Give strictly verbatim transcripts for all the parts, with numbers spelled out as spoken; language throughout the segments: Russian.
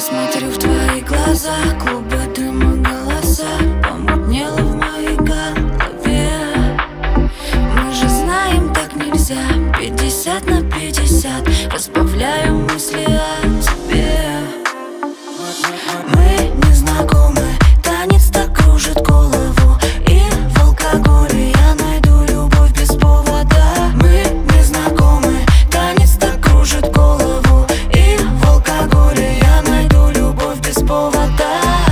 смотрю в твои глаза, клубы дыма, голоса, помутнело в моей голове. Мы же знаем, так нельзя. Пятьдесят на пятьдесят, разбавляю мысли о тебе. Мы не знакомы, танец так кружит голову, и в алкоголе я найду любовь без повода. Мы не знакомы, танец так кружит голову, и в алкоголе я найду любовь без повода.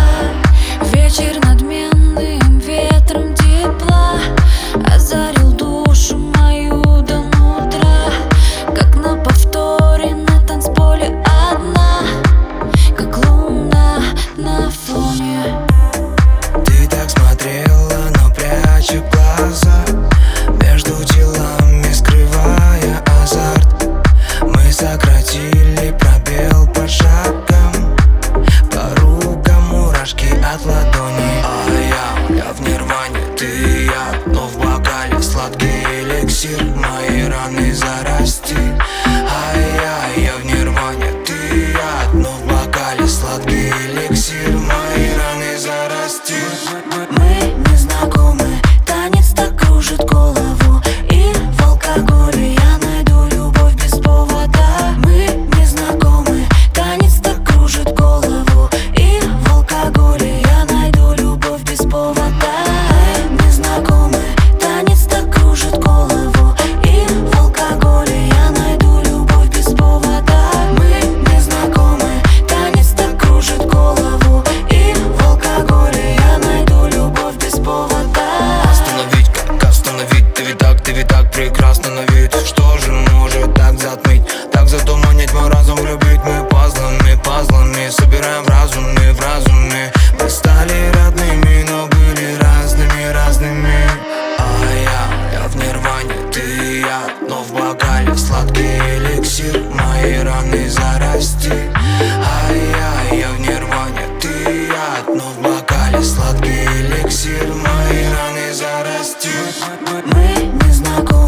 Вечер надменным ветром тепла озарил душу мою до нутра, как на повторе на танцполе одна, как луна на фоне. Ты так смотрела, но пряча глаза, между телами скрывая азарт. Мы сократили пробел по шагам, по рукам мурашки от ладони. А я, я в нирване, ты и я, но в бокале сладкий эликсир мои раны зарасти. А я, я в нирване, ты и я, но в бокале сладкий эликсир мои раны зарасти. Мы не знакомы, танец так кружит голову, и в алкоголе я найду любовь без повода. Мы не знакомы, танец так кружит голову, и в алкоголе я найду любовь без повода. Мы не знакомы, танец так кружит голову, и в алкоголе я найду любовь без повода. Мы не знакомы, танец так кружит голову, и в алкоголе я найду любовь без повода. Остановить, как остановить? Ты ведь так, ты ведь так прекрасна на вид. Что же может так затмить, так затуманить мой разум, влюбить? Мы пазлами, пазлами собираем в разуме, в разуме. Мы стали родными, но были разными, разными. А я, я в нирване, ты и я, но в бокале сладкий эликсир мои раны зарасти. А я, я в нирване, ты и я, но в бокале сладкий эликсир мои раны зарасти. Мы не знакомы.